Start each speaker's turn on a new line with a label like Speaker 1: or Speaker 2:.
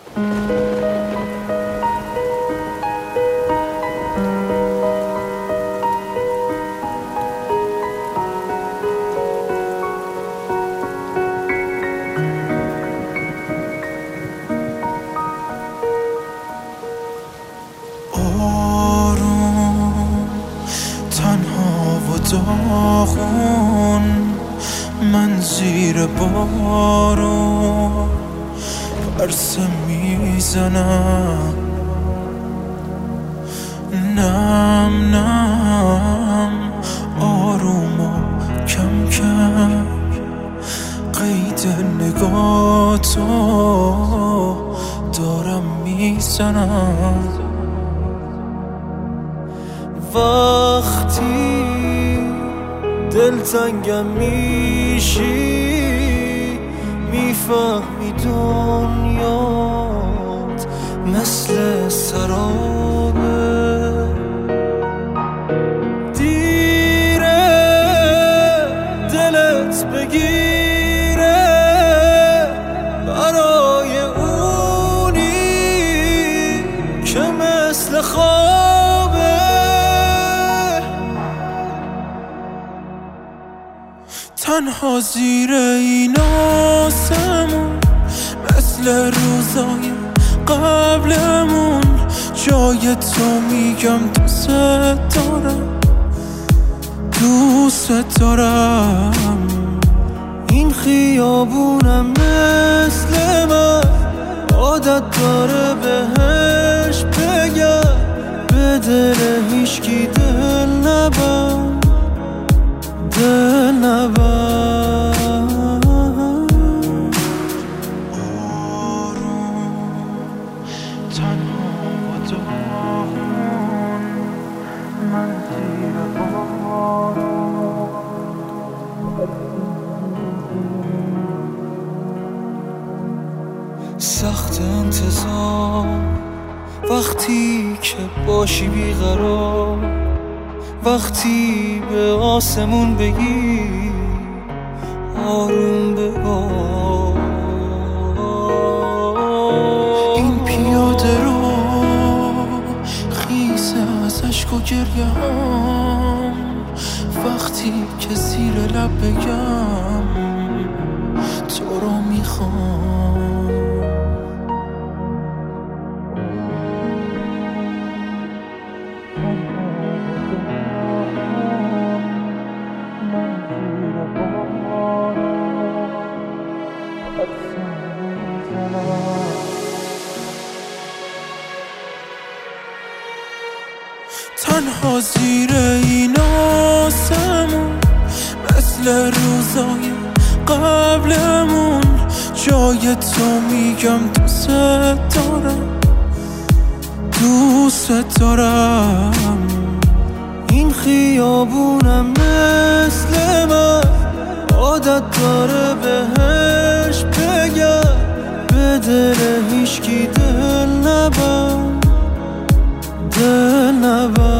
Speaker 1: داغون من زیر بارون پرسه میزنم، نم نم آروم و کم کم قید نگاهتو دارم میزنم. وقتی دلتنگم میشی میفهمی دنیات مثل سرابه، دیره دلت بگیره برای اونی که مثل خوابه. تنها زیر این آسمون مثل روزای قبلمون جای تو میگم دوست دارم، دوست دارم. این خیابونم مثل من عادت داره بهش بگم به دل هیچکی دل نبند، دل نبند. آروم تنها و داغون من زیر بارون سخت انتظار وقتی که باشی بیقرار، وقتی به آسمون بگی آروم ببار. این پیاده رو خیسه از عشق و گریه هم وقتی که زیر لب بگم تو رو میخوام. تنها زیر این آسمون مثل روزای قبلمون جای تو میگم دوست دارم، دوست دارم. این خیابونم مثل من عادت داره بهش بگم به دل هیچکی دل نبند، دل نبند.